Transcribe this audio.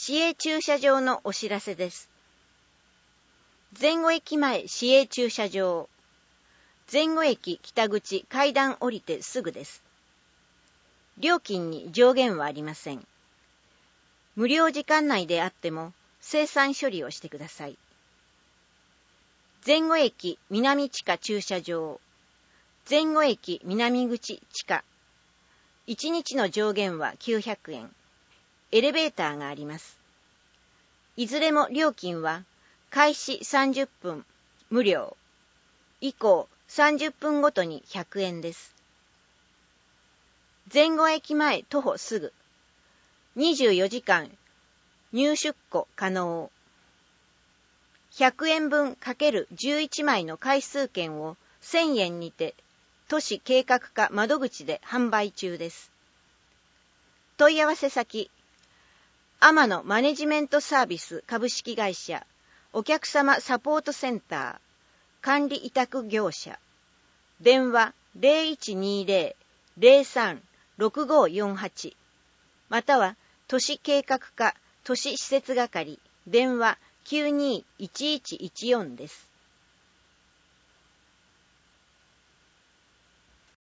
市営駐車場のお知らせです。前後駅前市営駐車場。前後駅北口階段降りてすぐです。料金に上限はありません。無料時間内であっても精算処理をしてください。前後駅南地下駐車場。前後駅南口地下。1日の上限は900円。エレベーターがあります。いずれも料金は開始30分無料。以降30分ごとに100円です。前後駅前徒歩すぐ。24時間入出庫可能。100円分×11枚の回数券を1000円にて都市計画課窓口で販売中です。問い合わせ先、天野マネジメントサービス株式会社お客様サポートセンター管理委託業者。電話 0120-03-6548 または都市計画課都市施設係電話 921114 です。